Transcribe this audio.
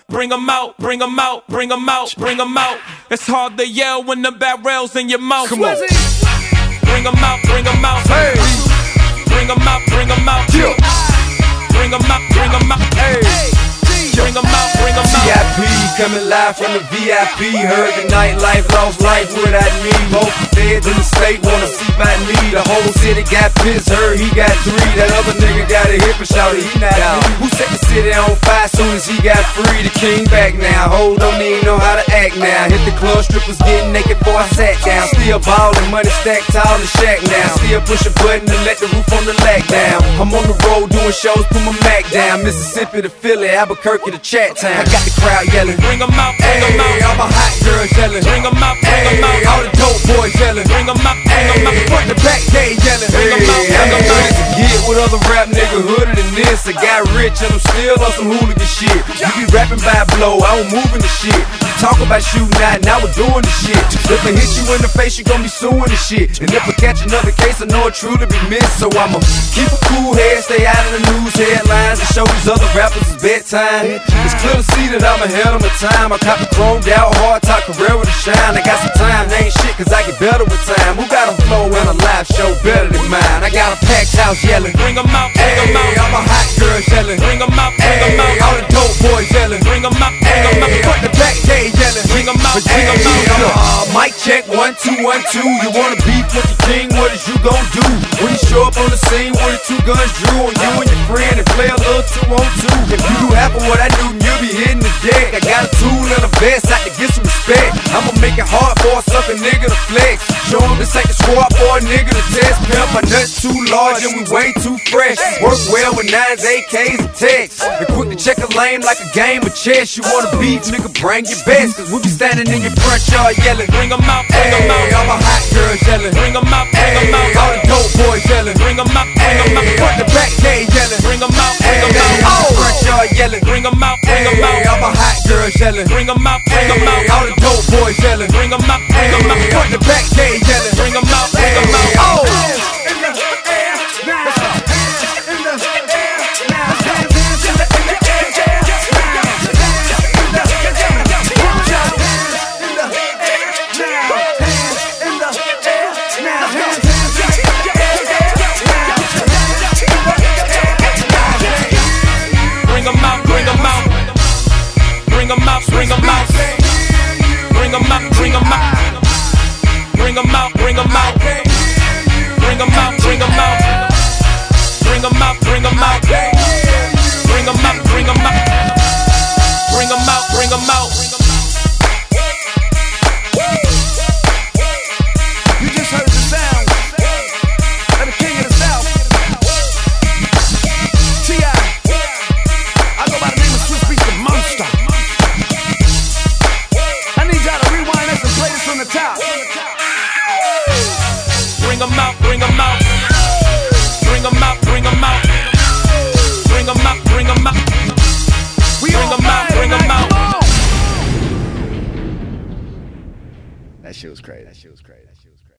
bring 'em out, bring 'em out, bring 'em out, bring 'em out. It's hard to yell when the barrel's in your mouth. Come on. Bring 'em out, bring 'em out. Hey. Bring 'em out, bring 'em out. Yeah. Bring 'em out, bring 'em out. Hey. Bring 'em out, bring 'em out. VIP coming live from the VIP. Heard the nightlife, lost life without me. Both feds in the state wanna see by me. The whole city got pissed, heard he got 3. That other nigga got a hip and shouted he not out. Who set the city on fire soon as he got free? The king back now. Hold don't even know how to act now. Hit the club, strippers getting naked before I sat down. Still ballin', money stacked tall in shack now. Still push a button to let the roof on the lack down. I'm on the road doing shows, put my Mac down. Mississippi to Philly, Albuquerque to Chat Town. I got the crowd yelling, Bring 'em out, bring 'em out. all my hot girls yelling, Bring 'em out, bring 'em out. all the dope boys yelling, Bring 'em out, bring 'em out. front to back they yelling, Bring 'em out, bring 'em I'm out. ready to get with other rap nigga hooded than this. I got rich and I'm still on some hooligan shit. You be rapping by blow, I don't move in the shit. You talk about shooting out, now we're doing the shit. If I hit you in the face, you gon' be suing the shit. And if I catch another case, I know it truly be missed. So I'ma keep a cool head, stay out of the news headlines, and show these other rappers it's bedtime. It's clear to see that I'm ahead of my time. I cop the chromed out, hard top career with a shine. I got some time, they ain't shit cause I get better with time. Who got a flow and a live show better than mine? I got a packed house yelling, Bring 'em out, bring 'em out. all my hot girls yelling, Bring 'em out, bring 'em out. all the dope boys yelling, Bring 'em out, bring 'em out. front to back they yelling, Bring 'em out, bring 'em out. mic check 1 2 1 2. You wanna beef with the king? What is you gon' do when you show up on the scene with the 2 guns drew on you and your friend and play a little 2 on 2? If you do half of what I do, you'll be hitting the deck. I got a tool and a vest, I can get some respect. I'ma make it hard for a sucker nigga to flex. Show him this ain't the squad for a nigga to test. Pimp, my nuts too large and we way too fresh. Work well with 9s, AKs, and texts. And quick to check a lane like a game of chess. You wanna beef, nigga, bring your best. Cause we be standing in your front yard yelling, Bring 'em out, bring 'em out. all my hot girls yelling, Bring 'em out, bring 'em out. all the dope boys yelling, Bring 'em out, bring 'em out. front to back they yelling, Bring 'em out, bring 'em out. all the front yard yelling, Bring 'em out, bring 'em out. all my hot girls yelling, Bring 'em out, bring 'em out. all the dope boys yelling, Bring 'em out, bring 'em out. front to back they yelling, Bring 'em out, bring 'em out. Bring 'em out, bring 'em out. Bring 'em out, bring 'em out. Bring 'em out, bring 'em out. Bring 'em out, bring 'em out. Bring 'em out, bring 'em out. Bring 'em out, bring 'em out. Bring 'em out, bring 'em out. Bring 'em out, bring 'em out. You just heard the sound of the king of the south, T.I. I go by the name of Swiss Beats the Monster. I need y'all to rewind this and play this from the top. Bring 'em out, bring 'em out. Bring 'em out, bring 'em out. Bring 'em out, bring 'em out. We Bring 'em out, bring 'em out. That shit was crazy.